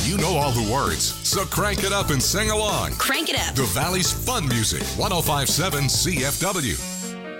You know all the words, so crank it up and sing along. Crank it up. The Valley's fun music, 105.7 CFW.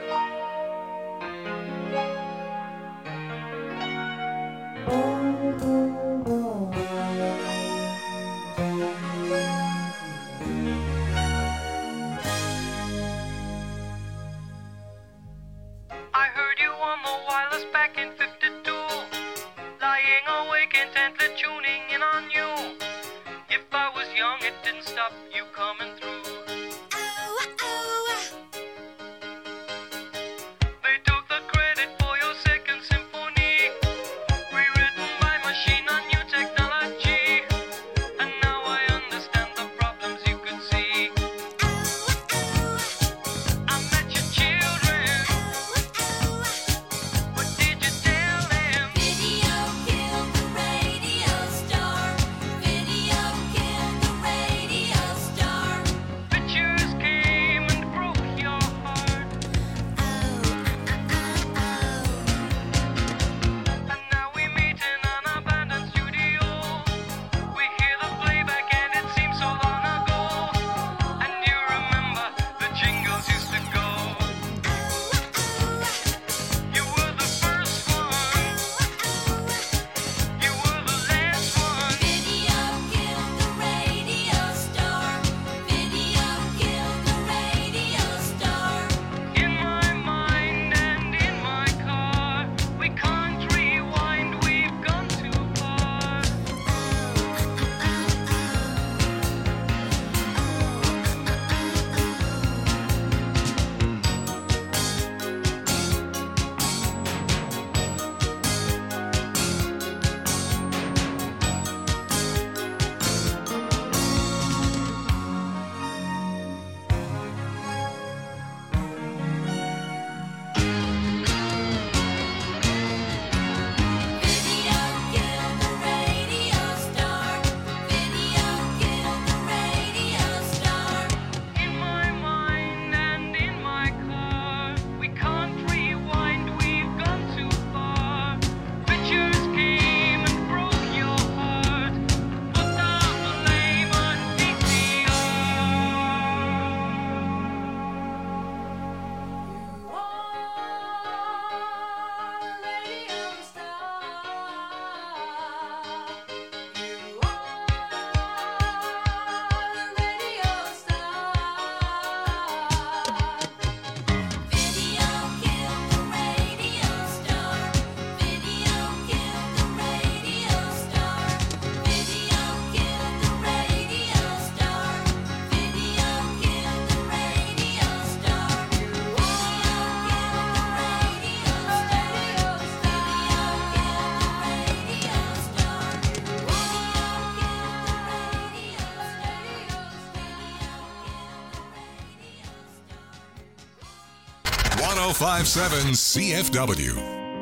.105.7 CFW.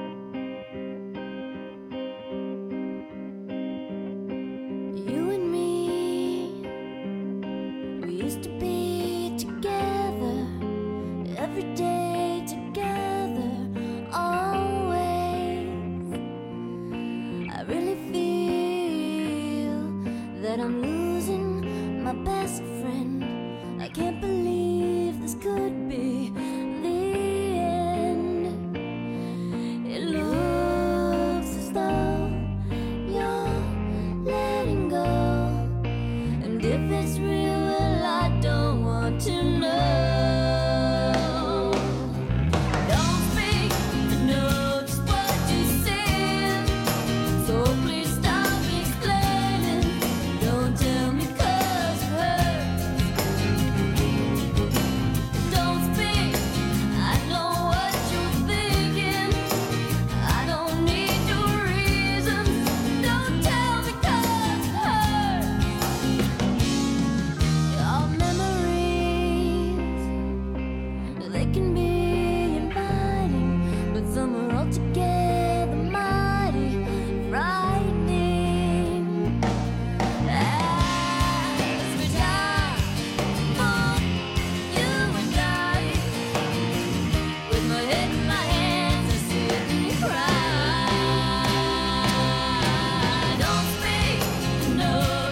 You and me, we used to be together, every day together, always. I really feel that I'm losing my best friend. I can't believe this could be the end. It looks as though you're letting go, and if it's real, well, I don't want to know. Don't speak, I know just what you said, so please stop explaining. Don't tell me 'cause it hurts. Don't speak, I know what you're thinking. I don't need your reasons. Don't tell me 'cause it hurts. Your memories, they can be inviting, but some are altogether mighty frightening. As we die for you and I, with my head in my hands, I sit and cry. Don't speak, no.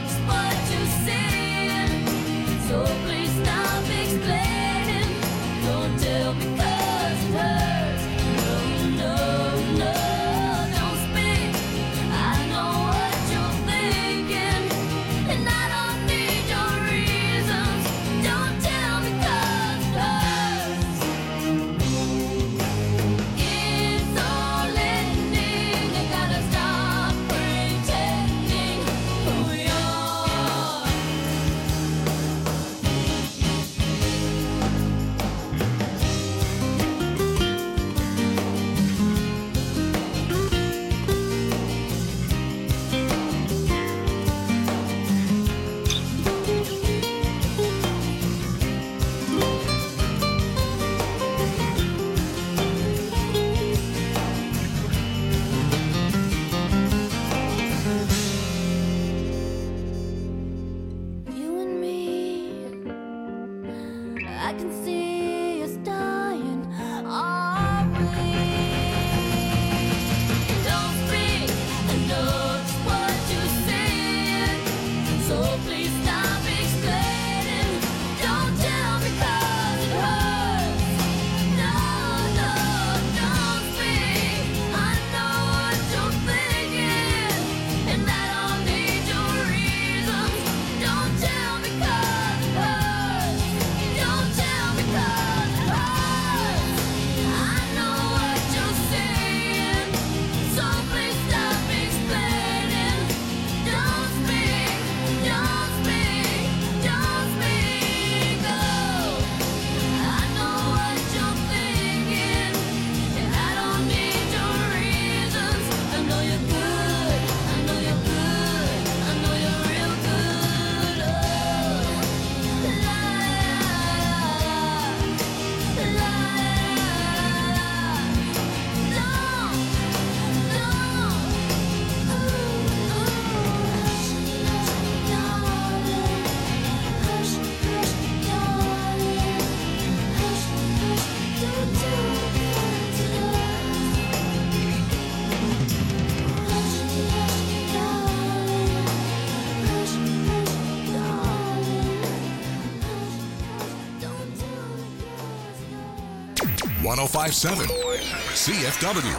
1057 CFW.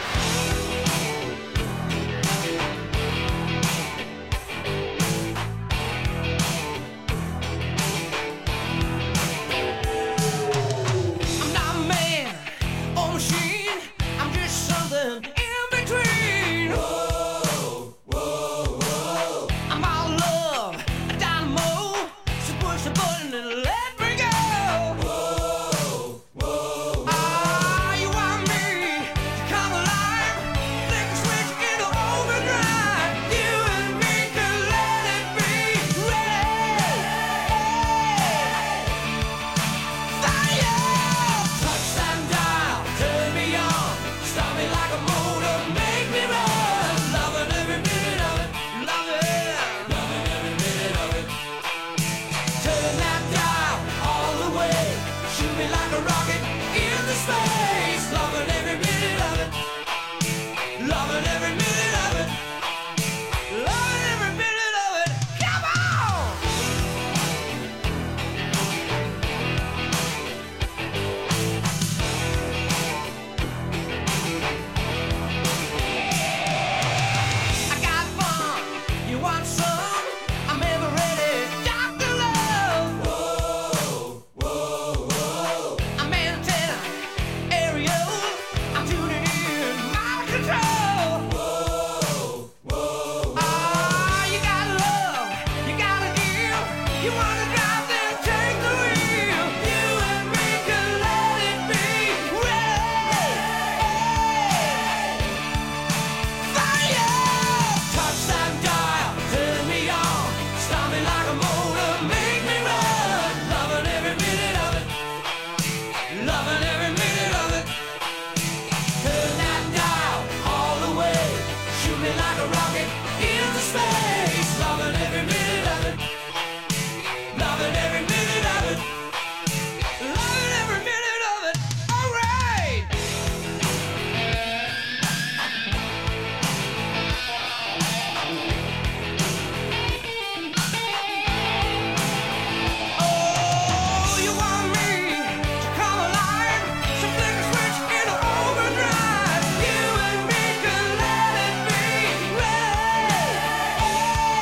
I'm not a man or machine. I'm just something in between. Whoa, whoa, whoa. I'm all love, a dynamo. So push the button and let me go. Whoa, whoa. Ah, you want me to come alive? Flick a switch into overdrive. You and me can let it be ready. Fire! Touch that dial, turn me on, start me like a motor, make me run. Loving every minute of it, loving every minute of it. Turn that dial all the way, shoot me like a rocket into space. Loving every minute of it, loving every minute of it, loving every minute of it. Come on! I got fun, you want some? I'm ever ready, Dr. Love. Whoa, whoa, whoa. I'm antenna, aerial. I'm tuning in, mind control. Whoa, whoa. Ah, you got love, you gotta give. You wanna drive, then take the wheel. You and me can let it be ready. Fire! Touch that dial, turn me on, start me like a motor, make me run. Loving every minute of it, loving every minute of it. Turn that dial all the way, shoot me like a rocket into space. Loving every minute of it, loving every minute of it, loving every minute of it. All right. Oh, you want me to come alive? So flick a switch into overdrive. You and me can let it be ready.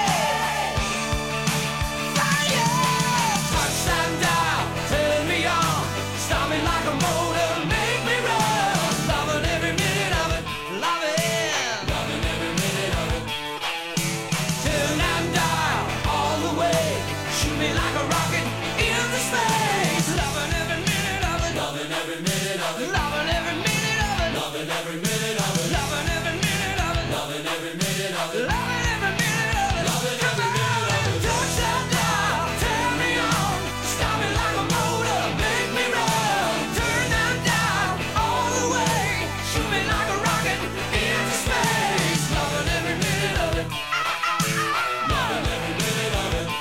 Fire! Touch that dial, turn me on, start me like a motor, make me run. Loving every minute of it, loving every minute of it. Turn that dial all the way, shoot me like a rocket into space. Loving every minute of it, loving every minute of it, loving every minute of it, loving every minute of it, loving every minute of it, loving every minute of it, loving every minute of it, loving every minute of it. Touch that dial, turn me on, start me like a motor, make me run. Turn that dial all the way, shoot me like a rocket into space. Loving every minute of it, loving every minute of it.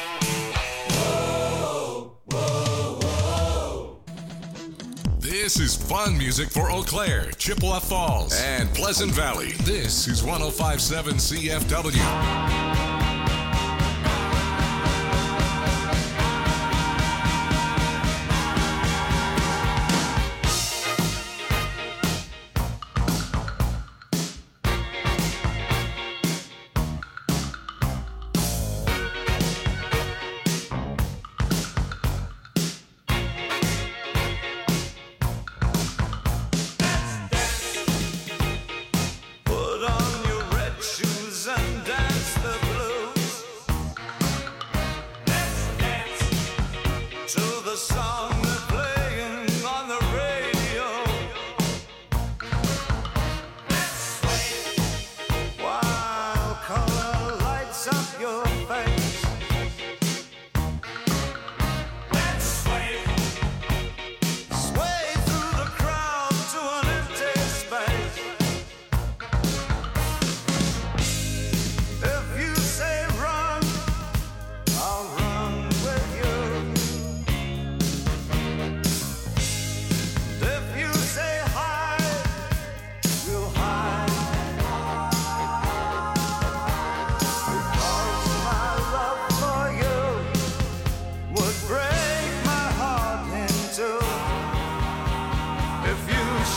This is fun music for Eau Claire, Chippewa Falls, and Pleasant Valley. This is 1057 CFW. Put on your red shoes and dance the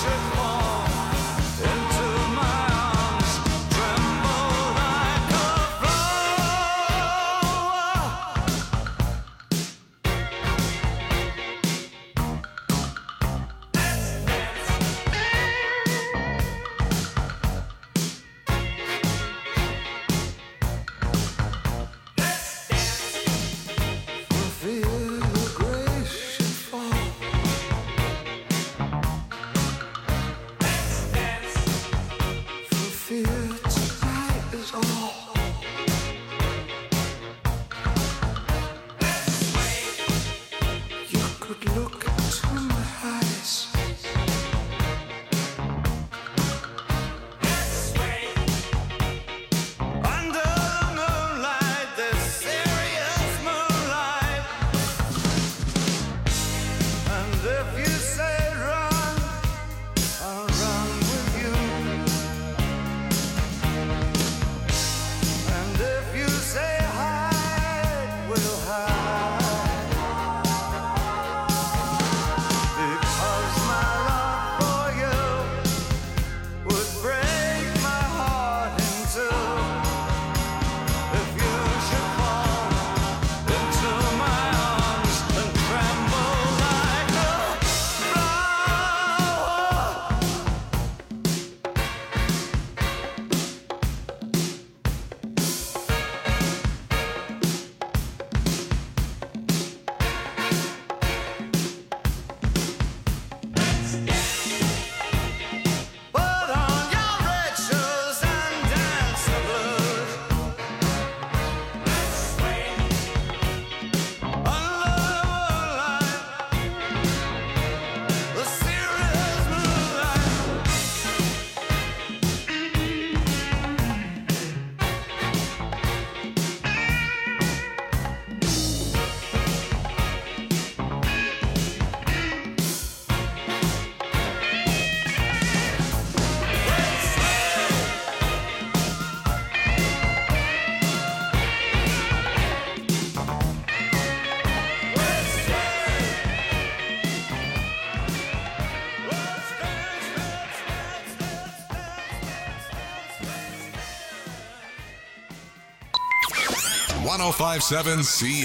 1057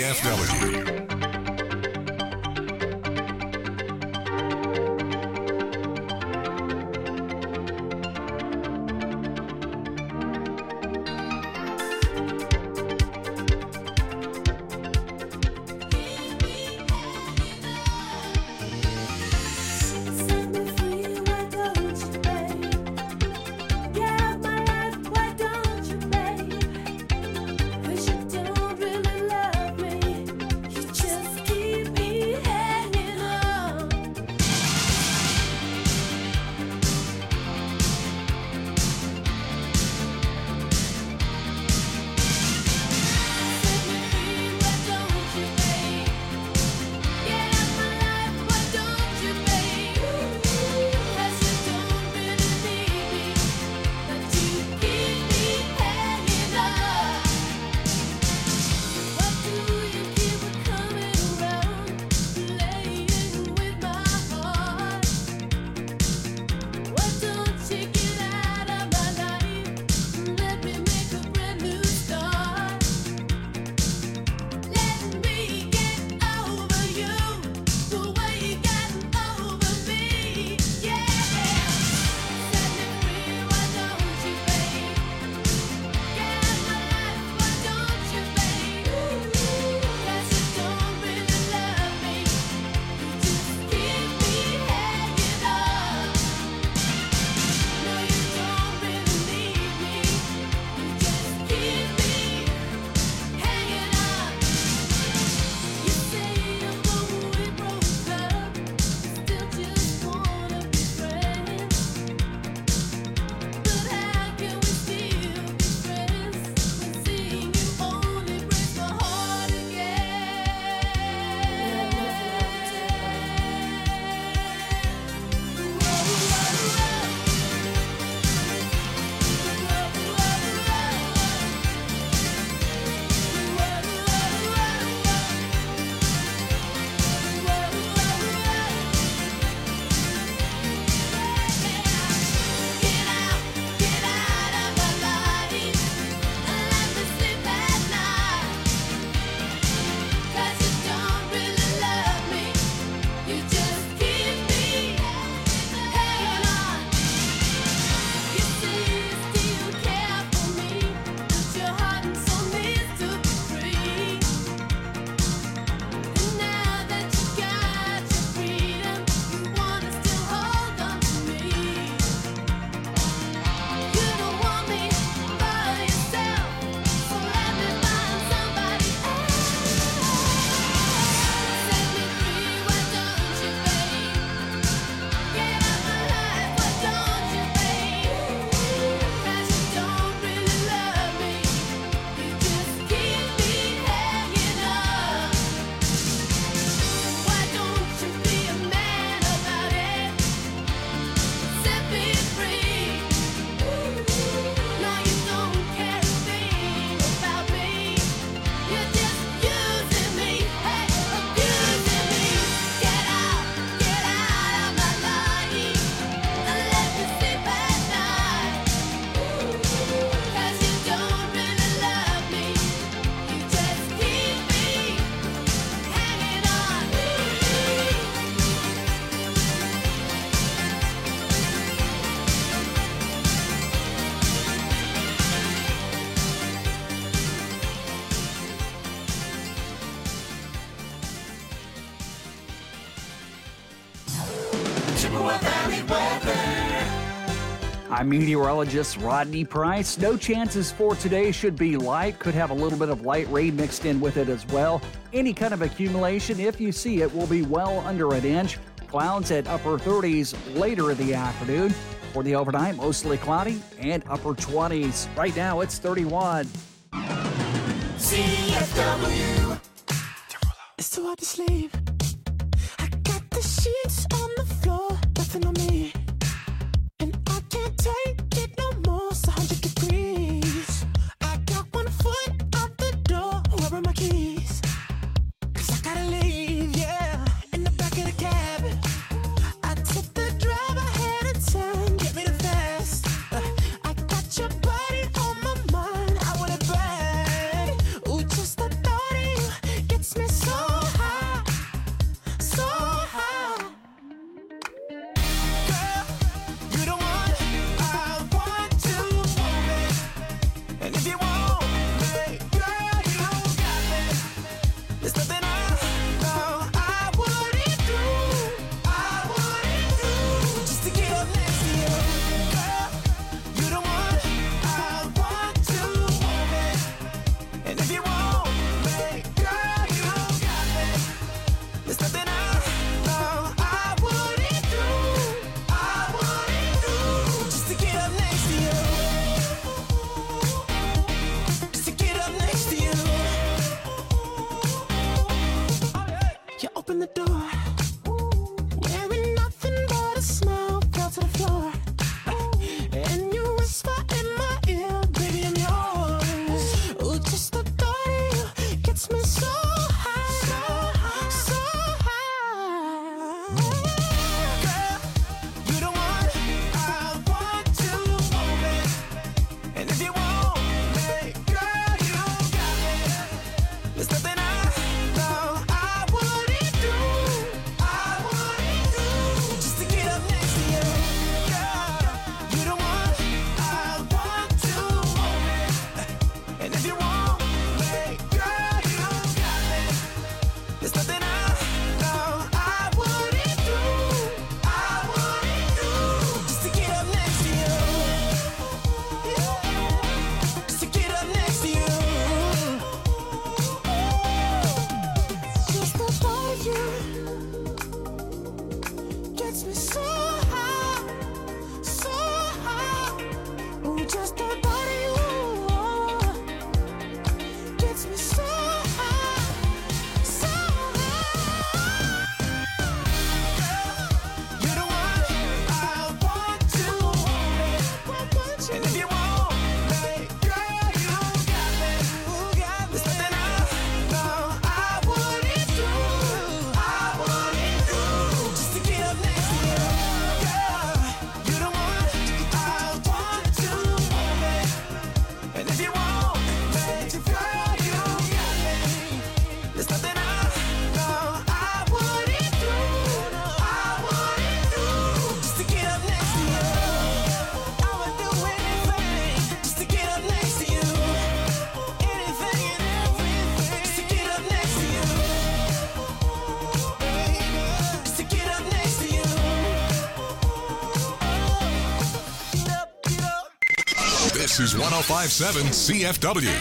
CFW. You just Valley weather. I'm meteorologist Rodney Price. No chances for today, should be light. Could have a little bit of light rain mixed in with it as well. Any kind of accumulation, if you see it, will be well under an inch. Clouds at upper 30s later in the afternoon. For the overnight, mostly cloudy and upper 20s. Right now, it's 31. CFW. It's too hard to sleep. I got the sheets on the floor, nothing on me. And I can't take it no more, it's 100 degrees. I got 1 foot out the door, where are my keys? 'Cause I gotta leave, yeah, in the back of the cab. I took the drive ahead of time, get me the fast. I got your body on my mind, I want it bad. Ooh, just the thought of you gets me so high, so high. Girl, you the one I want to move it. And if you want me, girl, you got me. There's nothing I know I wouldn't do, just to get up next to you. Girl, you the one I want to move it. And if you want me, girl, you got me. There's nothing I know I wouldn't do, just to get up next to you. Just to get up next to you. You open the door, wearing nothing but a smile, fell to the floor. And you whisper in my ear, baby, I'm yours. Ooh, just the thought of you gets me so high, so high. Girl, you the one I want to move it. And if you want me, girl, you got me. There's nothing I know I wouldn't do, just to get up next to you. Girl, you the one I want to move it. And if you want me, girl, you got me. There's nothing I know I wouldn't do, just to get up next to you. Just to get up next to you. Just the thought of you gets me so high, so high. Ooh, just the thought of you gets me so high, so high. Girl, you're the one I want to move it. And if you want me, girl, you got me. There's nothing I know I wouldn't do, just to get up next to you. Girl, you're the one I want to move it. And if you want me, girl, you got me. There's nothing I know I wouldn't do, just to get up next to you. I would do anything just to get up next to you. Anything and everything just to get up next to you. Just to get up next to you. Get up. This is 1057 CFW.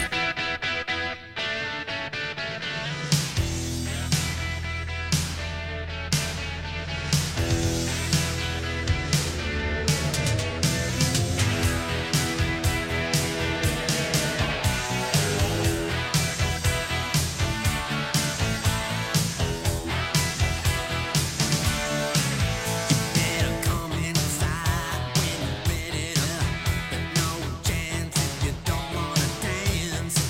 Better come inside when you're ready to. But no chance if you don't wanna dance.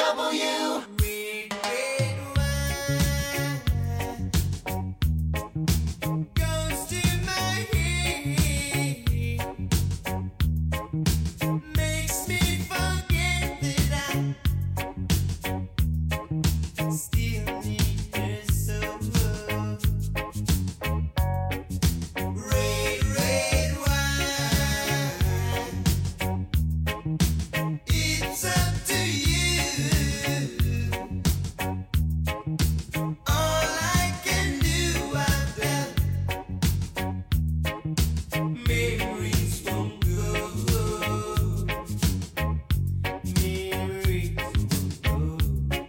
CFW. Red, red wine goes to my head, makes me forget that I still need her so. Red, red wine, it's up to you. All I can do, I've got memories won't go. Memories won't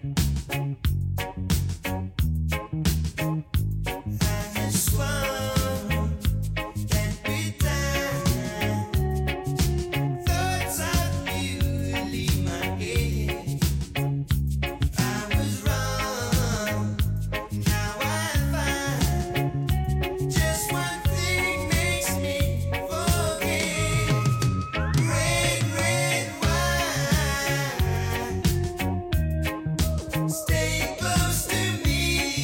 go. I just want that good time. Thoughts of you leave my head. I was wrong, now I find just one thing makes me forget. Red, red wine, stay close to me.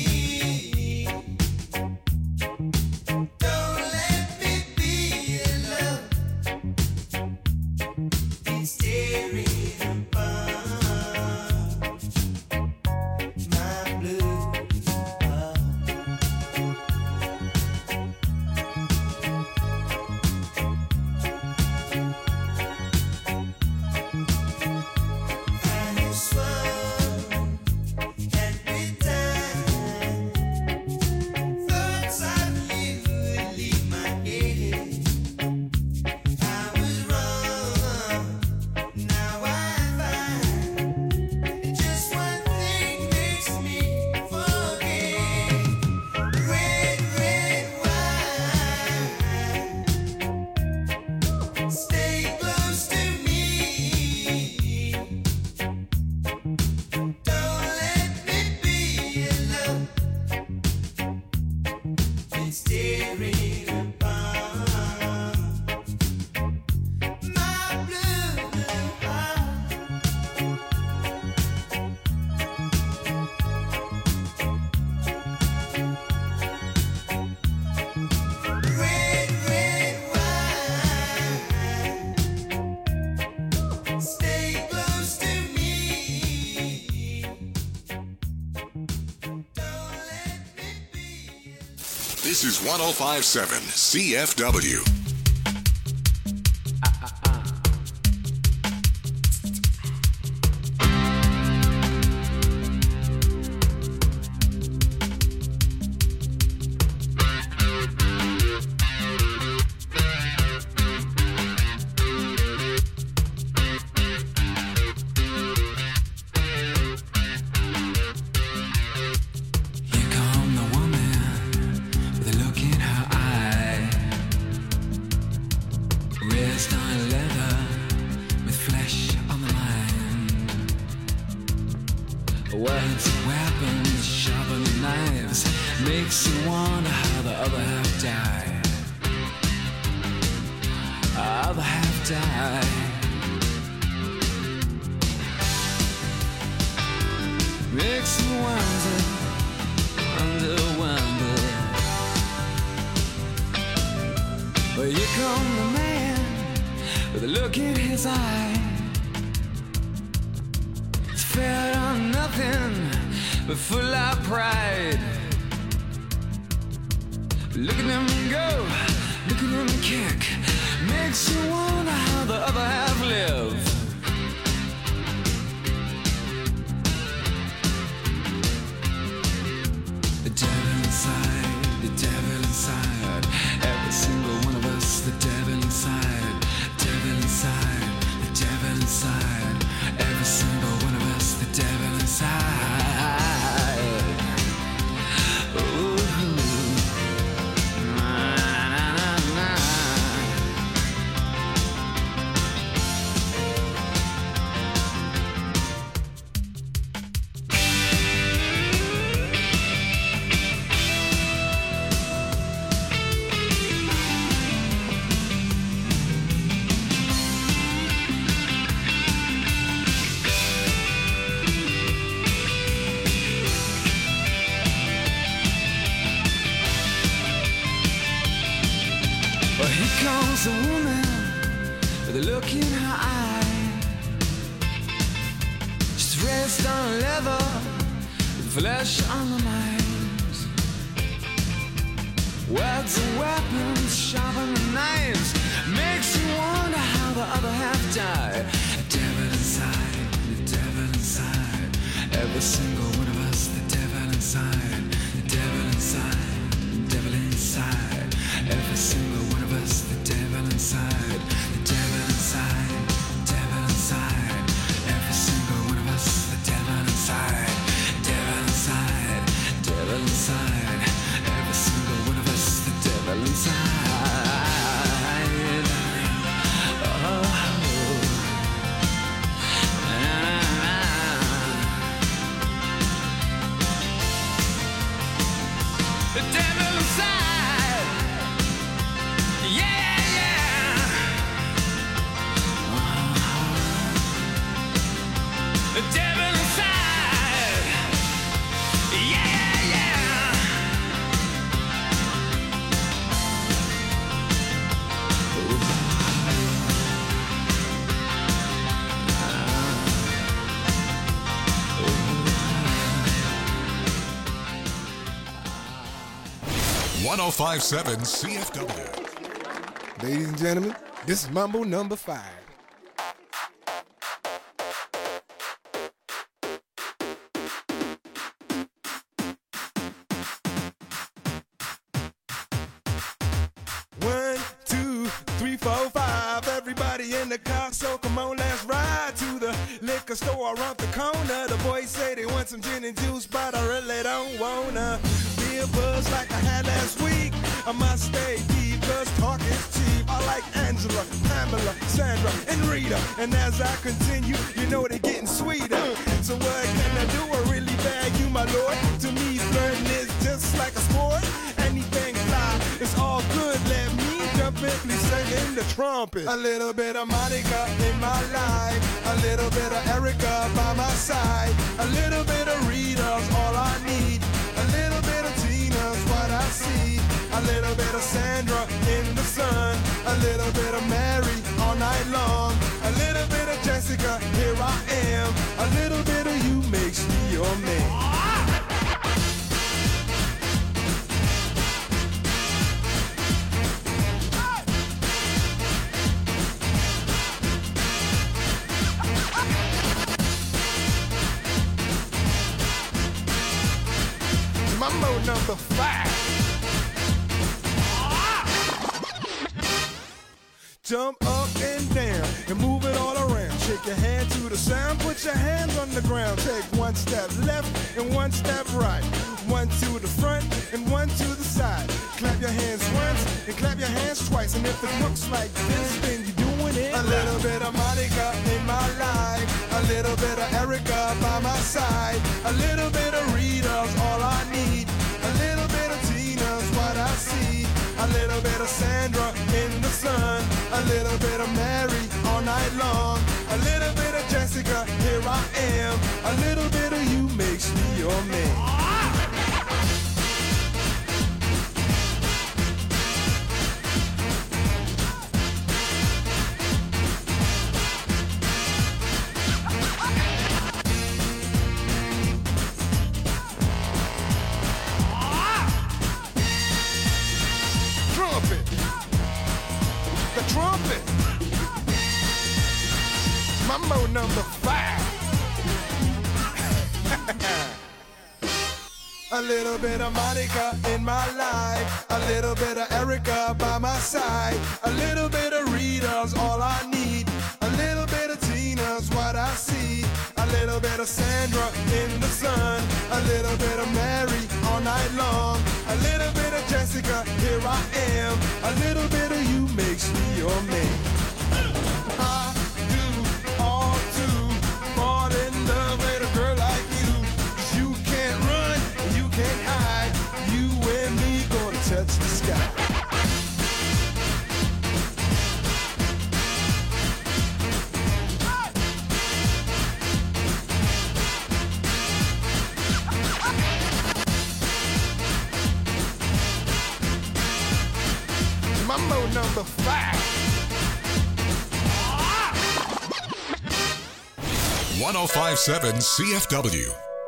Don't let me be alone. It's tearing apart my blue heart. I just want that good time. Thoughts of you leave my head. I was wrong, now I find just one thing makes me forget. Red, red wine, stay close to me. Don't let me be alone. It's tearing apart my blue heart. Red, red wine, stay close to me. Don't let me be. This is 1057 CFW. Here come the woman with a look in her eye. Wrist on leather with flesh on the mind. Words and weapons, sharpened knives, makes you wonder how the other half died. Other half died. Makes you wonder. But here come the man with a look in his eye. It's fed on nothing but full of pride. Look at him go, look at him kick. Makes you wonder how the other half live. The devil inside, every single one of us, the devil inside, the devil inside, every single one of us, the devil inside. Ooh. Na, na, na, na. There's a woman with a look in her eye. She's raised on leather, with flesh on her mind. Words and weapons, sharper than knives, makes you wonder how the other half died. The devil inside, the devil inside. Every single one of us, the devil inside, the devil inside, the devil inside. Every single one of us, the devil inside, the devil inside, the devil inside. Every single one of us, the devil inside, devil inside, devil inside. Every single one of us, the devil inside. The devil inside, yeah, yeah. The devil inside, yeah, yeah. 1057 CFW. Ladies and gentlemen, this is Mambo number 5. One, two, three, four, five. Everybody in the car, so come on, let's ride to the liquor store around the corner. The boys say they want some gin and juice, but I really don't wanna be a buzz like I had last week. I must stay deep, cause talk is cheap. I like Angela, Pamela, Sandra, and Rita. And as I continue, you know they're getting sweeter. So what can I do? I really bag you, my lord. To me, flirting is just like a sport. Anything fly, it's all good. Let me jump in, please sing the trumpet. A little bit of Monica in my life, a little bit of Erica by my side, a little bit of Rita's all I need, a little bit of Tina's what I see, a little bit of Sandra in the sun, a little bit of Mary all night long, a little bit of Jessica, here I am, a little bit of you makes me your man. Mambo number 5. Jump up and down and move it all around. Shake your hand to the sound, put your hands on the ground. Take one step left and one step right. One to the front and one to the side. Clap your hands once and clap your hands twice. And if it looks like this, then you're doing it. A little bit of Monica in my life, a little bit of Erica by my side, a little bit of Rita's all I need, a little bit of Tina's what I see, a little bit of Sandra in the sun, a little bit of Mary all night long, a little bit of Jessica, here I am, a little bit of you makes me your man. Trumpet. Mambo number 5. A little bit of Monica in my life, a little bit of Erica by my side, a little bit of Rita's all I need, a little bit of Tina's what I see, a little bit of Sandra in the sun, a little bit of Mary all night long, a little bit of Jessica, here I am, a little bit of you makes me your man. I do all to fall in love with a girl like you, 'cause you can't run, you can't hide, you and me gonna touch the sky. Mambo number 5. 1057 CFW.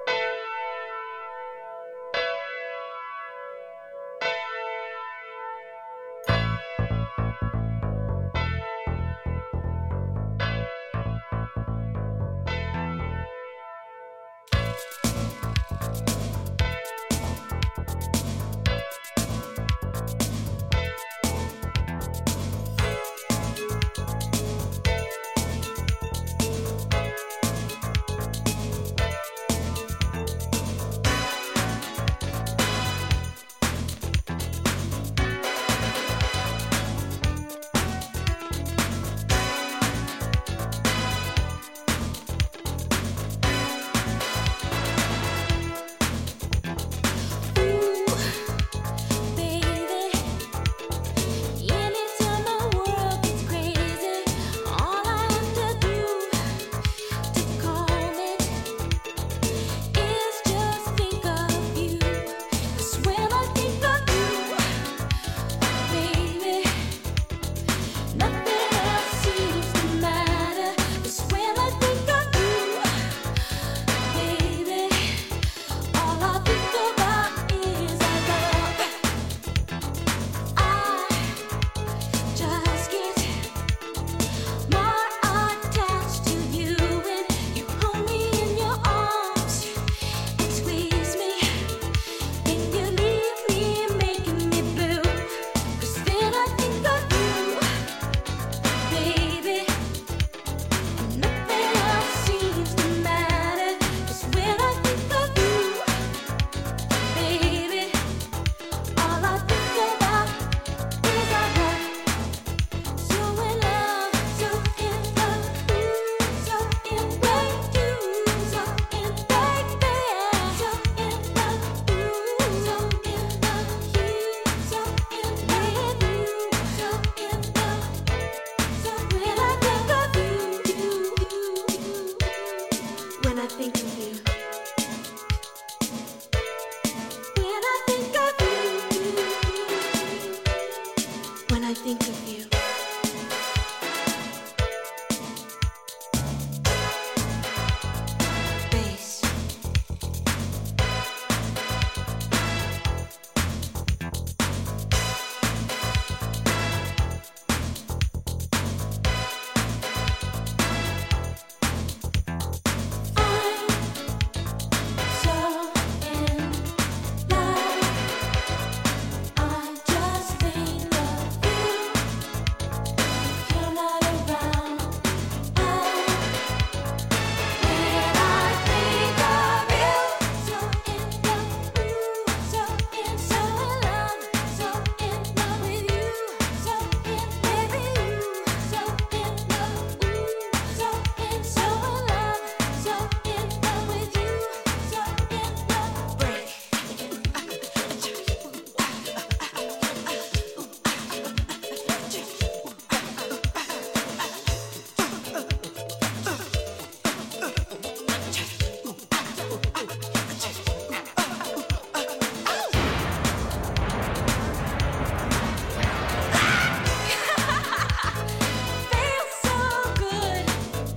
Feels so good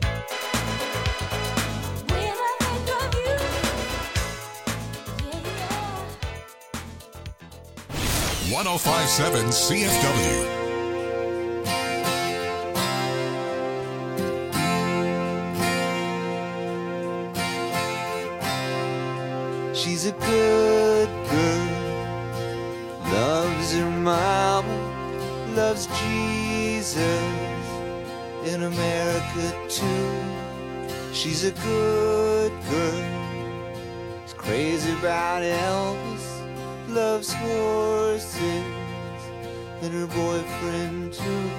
when I think of you. Yeah. 1057 CFW. She's a good girl, loves her mama, loves Jesus in America too. She's a good girl, is crazy about Elvis, loves horses and her boyfriend too.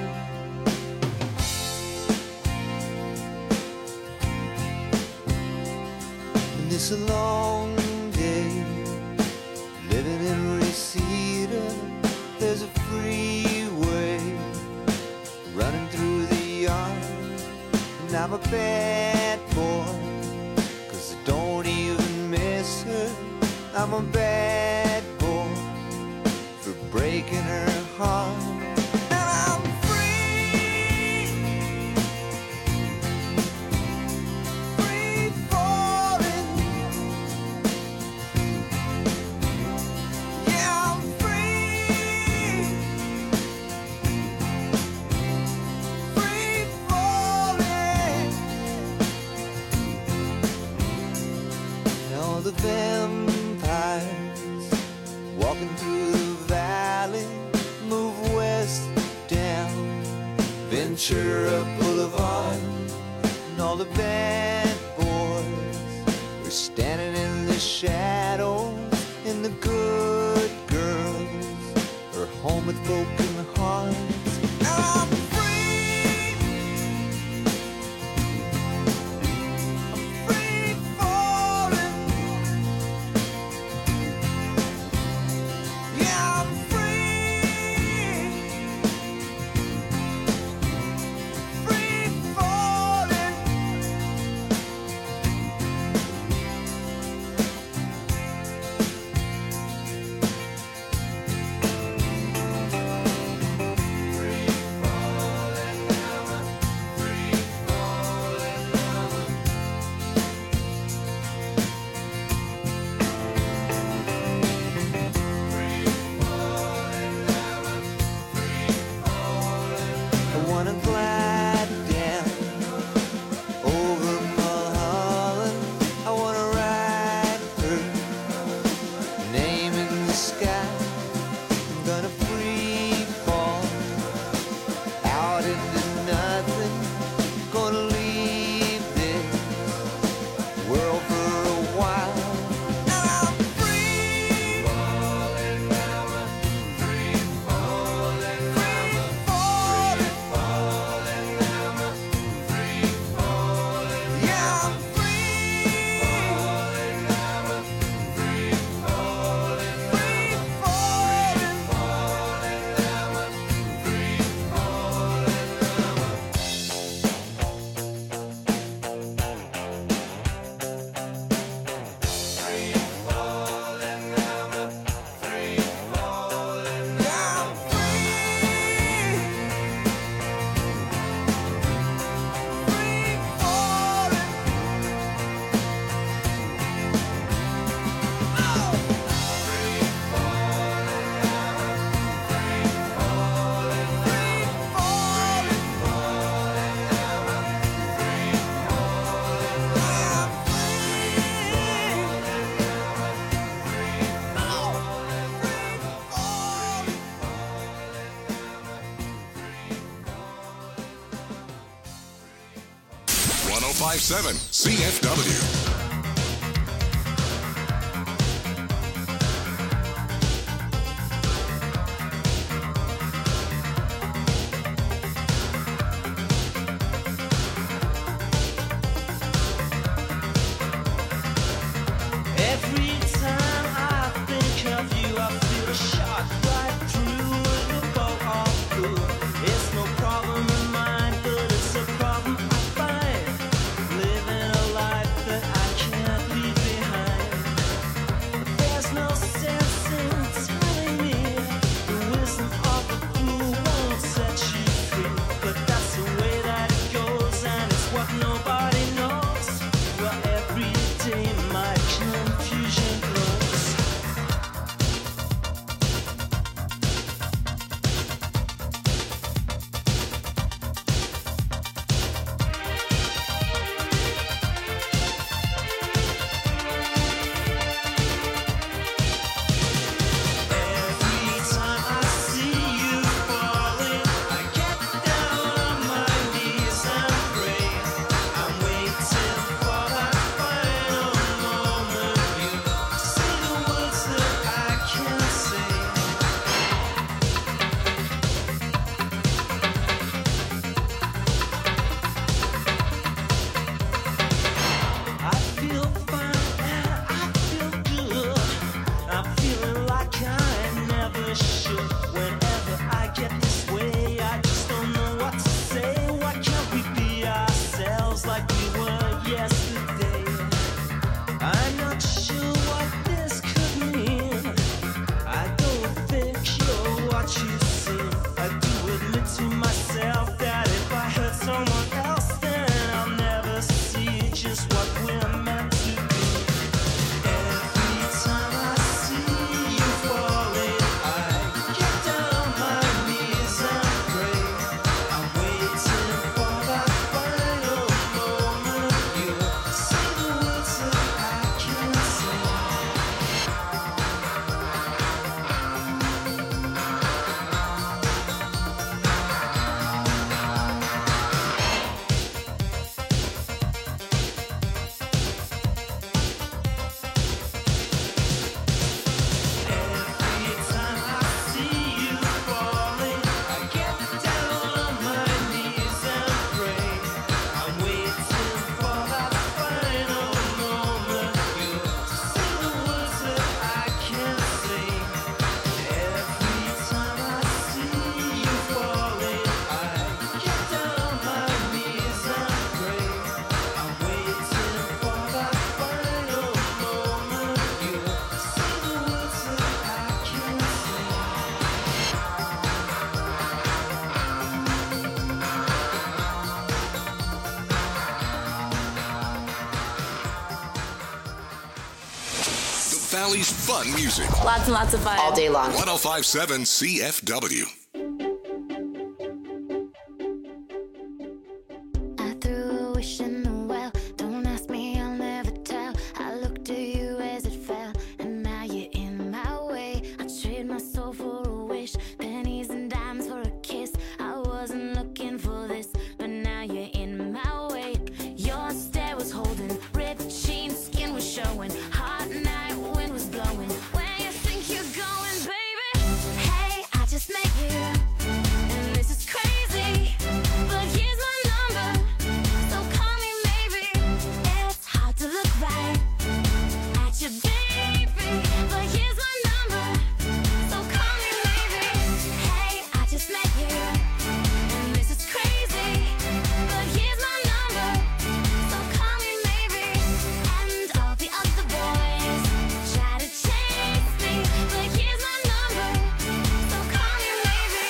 And it's a long day living in Reseda. There's a freeway running through the yard, and I'm a bad boy, 'cause I don't even miss her. I'm a bad boy for breaking her heart. And I'm free, free vampires walking through the valley, move west down Ventura Boulevard, and all the bad boys are standing in the shadows, and the good girls are home with broken hearts. I'm free. I'm free falling. Yeah, I'm free. Free falling. I wanna glide down over Mulholland. I wanna write her name in the sky. I'm gonna free fall out into nothing. Gonna leave this world for a while. And I'm free falling, free falling, free falling, free falling. Yeah, I'm free falling, free falling, free .1057 CFW. Every time I think of you, I feel a shot right through the bow of blue. It's no problem of mine, but it's a problem I find. Living a life that I Valley's fun music. Lots and lots of fun. All day long. 105.7 CFW. I threw a wish in the well. Don't ask me, I'll never tell. I looked at you as it fell, and now you're in my way. I trade my soul for a wish, pennies and dimes for a kiss. I wasn't looking for this, but now you're in my way. Your stare was holding, ripped jeans, skin was showing. Hot night, wind was blowing. Where you think you're going, baby? Hey, I just met you, and this is crazy. But here's my number, so call me maybe. It's hard to look right at your baby, but here's my number, so call me maybe. Hey, I just met you, and this is crazy. But here's my number, so call me maybe. And all the other boys try to chase me, but here's my number, so call me maybe.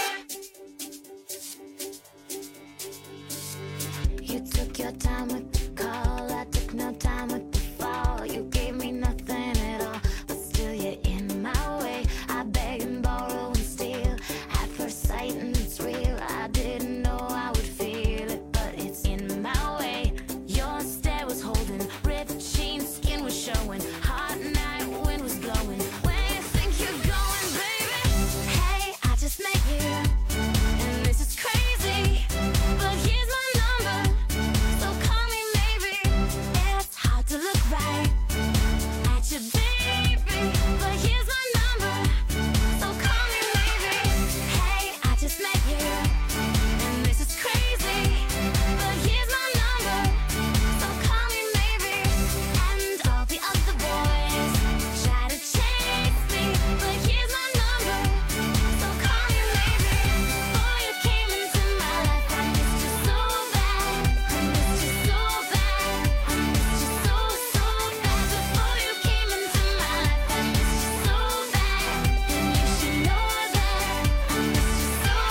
You took your time with the call, I took no time with the fall. You gave me nothing at all, but still you're in my way. I beg and borrow and steal at first sight, and it's real. I didn't know I would feel it, but it's in my way. Your stare was holding, ripped jeans, skin was showing. Hot night, wind was blowing. Where you think you're going, baby? Hey, I just met you, and this is crazy. But here's my number, so call me maybe. It's hard to look right at your baby, but here's my number, so call me maybe. Hey, I just met you, and this is crazy. But here's my number, so call me maybe. And all the other boys try to chase me, but here's my number, so call me maybe. Before you came into my life, I missed you so bad. I missed you so bad. I missed you so, so bad. Before you came into my life, I missed you so bad. And you should know that I missed you so,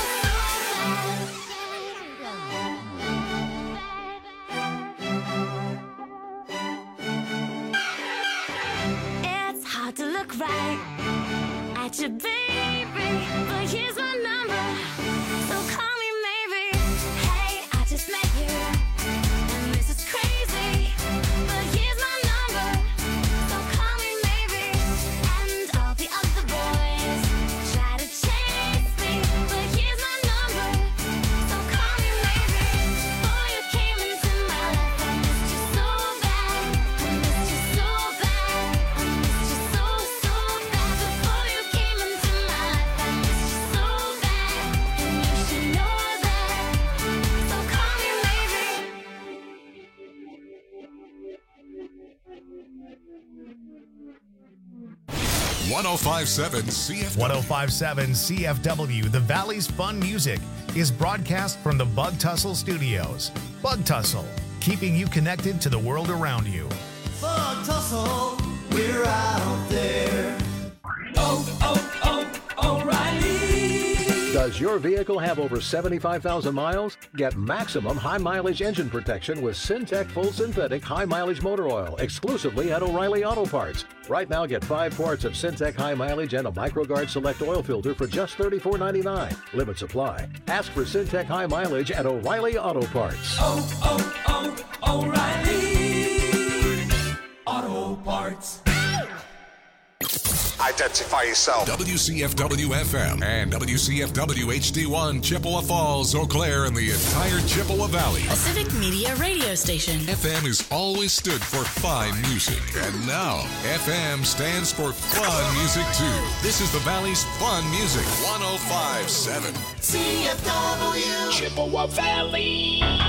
bad. It's hard to look right at your baby, but here's my number, so call me maybe. Hey, I just met you, and this is crazy. But here's my number, so call me maybe. And all the other boys try to chase me, but here's my number, so call me maybe. Before you came into my life, I missed you so bad. I missed you so bad. I missed you so, so bad. Before you came into my life, I missed you so bad. And you should know that, so call me maybe. 105.7 CFW. 1057 CFW, the Valley's fun music, is broadcast from the Bug Tussle Studios. Bug Tussle, keeping you connected to the world around you. Bug Tussle, we're out there. O'Reilly. Does your vehicle have over 75,000 miles? Get maximum high mileage engine protection with Syntec Full Synthetic High Mileage Motor Oil exclusively at O'Reilly Auto Parts. Right now, get 5 quarts of Syntec High Mileage and a MicroGuard Select Oil Filter for just $34.99. Limit supply. Ask for Syntec High Mileage at O'Reilly Auto Parts. O'Reilly Auto Parts. Identify yourself. WCFW FM and WCFW HD1 Chippewa Falls, Eau Claire, and the entire Chippewa Valley. A civic media radio station. FM has always stood for fine music. And now, FM stands for fun music too. This is the Valley's fun music. 105.7 CFW Chippewa Valley.